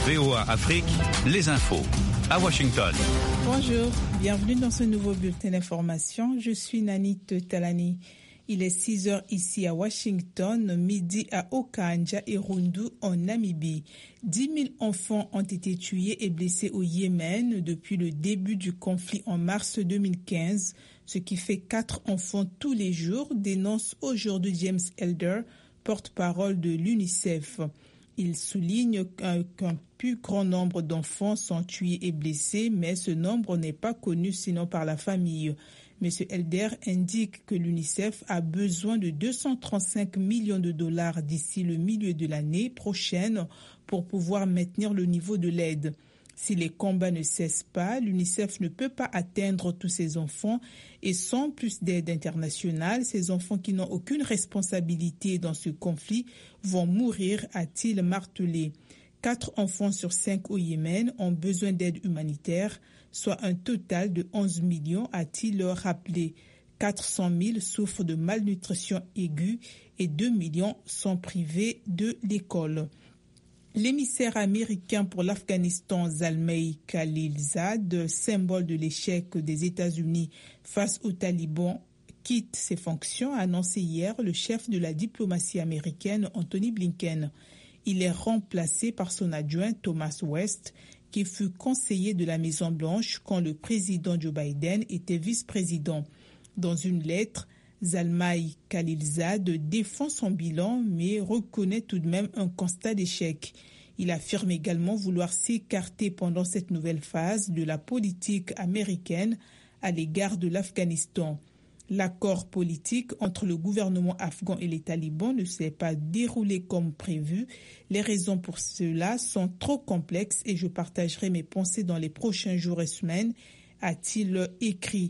VOA Afrique, les infos. À Washington. Bonjour, bienvenue dans ce nouveau bulletin d'information. Je suis Nanit Talani. Il est 6h ici à Washington, midi à Okanja et Rundu en Namibie. 10 000 enfants ont été tués et blessés au Yémen depuis le début du conflit en mars 2015, ce qui fait 4 enfants tous les jours, dénonce aujourd'hui James Elder, porte-parole de l'UNICEF. Il souligne qu'un plus grand nombre d'enfants sont tués et blessés, mais ce nombre n'est pas connu sinon par la famille. M. Elder indique que l'UNICEF a besoin de 235 millions de dollars d'ici le milieu de l'année prochaine pour pouvoir maintenir le niveau de l'aide. Si les combats ne cessent pas, l'UNICEF ne peut pas atteindre tous ces enfants et sans plus d'aide internationale, ces enfants qui n'ont aucune responsabilité dans ce conflit vont mourir, a-t-il martelé. 4 enfants sur 5 au Yémen ont besoin d'aide humanitaire, soit un total de 11 millions, a-t-il rappelé. 400 000 souffrent de malnutrition aiguë et 2 millions sont privés de l'école. L'émissaire américain pour l'Afghanistan, Zalmay Khalilzad, symbole de l'échec des États-Unis face aux talibans, quitte ses fonctions, a annoncé hier le chef de la diplomatie américaine, Anthony Blinken. Il est remplacé par son adjoint Thomas West, qui fut conseiller de la Maison-Blanche quand le président Joe Biden était vice-président. Dans une lettre, Zalmay Khalilzad défend son bilan, mais reconnaît tout de même un constat d'échec. Il affirme également vouloir s'écarter pendant cette nouvelle phase de la politique américaine à l'égard de l'Afghanistan. L'accord politique entre le gouvernement afghan et les talibans ne s'est pas déroulé comme prévu. Les raisons pour cela sont trop complexes et je partagerai mes pensées dans les prochains jours et semaines, a-t-il écrit.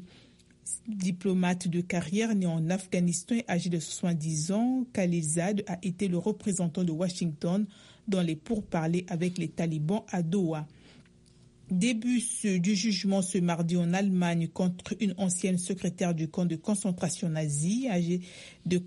Diplomate de carrière né en Afghanistan et âgé de 70 ans, Khalilzad a été le représentant de Washington dans les pourparlers avec les talibans à Doha. Début du jugement ce mardi en Allemagne contre une ancienne secrétaire du camp de concentration nazi, âgée de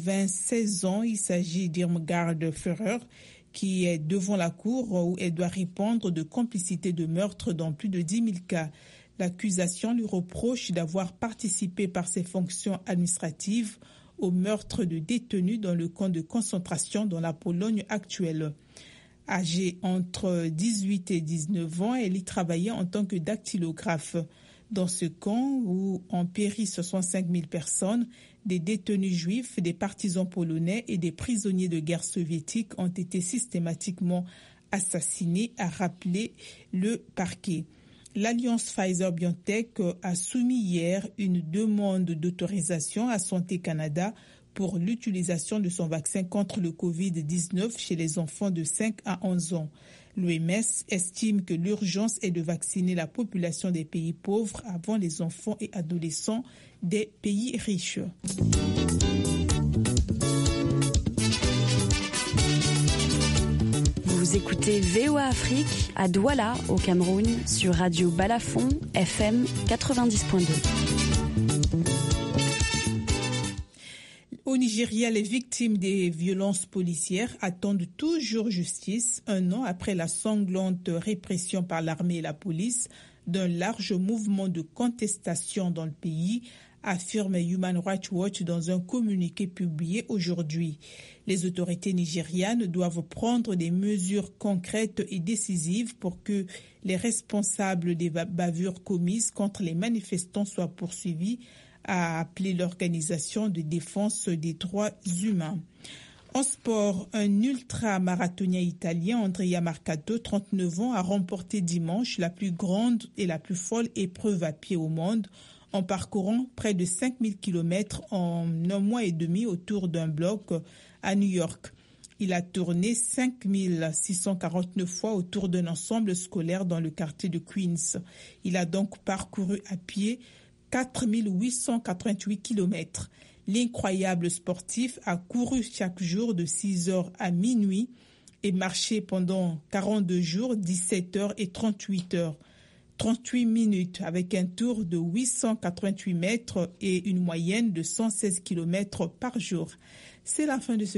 96 ans. Il s'agit d'Irmgard Führer, qui est devant la cour où elle doit répondre de complicité de meurtre dans plus de 10 000 cas. L'accusation lui reproche d'avoir participé par ses fonctions administratives au meurtre de détenus dans le camp de concentration dans la Pologne actuelle. Âgée entre 18 et 19 ans, elle y travaillait en tant que dactylographe. Dans ce camp où ont péri 65 000 personnes, des détenus juifs, des partisans polonais et des prisonniers de guerre soviétiques ont été systématiquement assassinés, a rappelé le parquet. L'alliance Pfizer-BioNTech a soumis hier une demande d'autorisation à Santé Canada pour l'utilisation de son vaccin contre le Covid-19 chez les enfants de 5 à 11 ans. L'OMS estime que l'urgence est de vacciner la population des pays pauvres avant les enfants et adolescents des pays riches. Vous écoutez VOA Afrique à Douala, au Cameroun, sur Radio Balafon, FM 90.2. Au Nigeria, les victimes des violences policières attendent toujours justice, un an après la sanglante répression par l'armée et la police d'un large mouvement de contestation dans le pays, affirme Human Rights Watch dans un communiqué publié aujourd'hui. Les autorités nigérianes doivent prendre des mesures concrètes et décisives pour que les responsables des bavures commises contre les manifestants soient poursuivis, a appelé l'Organisation de défense des droits humains. En sport, un ultra-marathonien italien, Andrea Marcato, 39 ans, a remporté dimanche la plus grande et la plus folle épreuve à pied au monde en parcourant près de 5000 km en un mois et demi autour d'un bloc à New York. Il a tourné 5649 fois autour d'un ensemble scolaire dans le quartier de Queens. Il a donc parcouru à pied 4888 km. L'incroyable sportif a couru chaque jour de 6h à minuit et marché pendant 42 jours, 17 heures et 38 minutes avec un tour de 888 mètres et une moyenne de 116 km par jour. C'est la fin de ce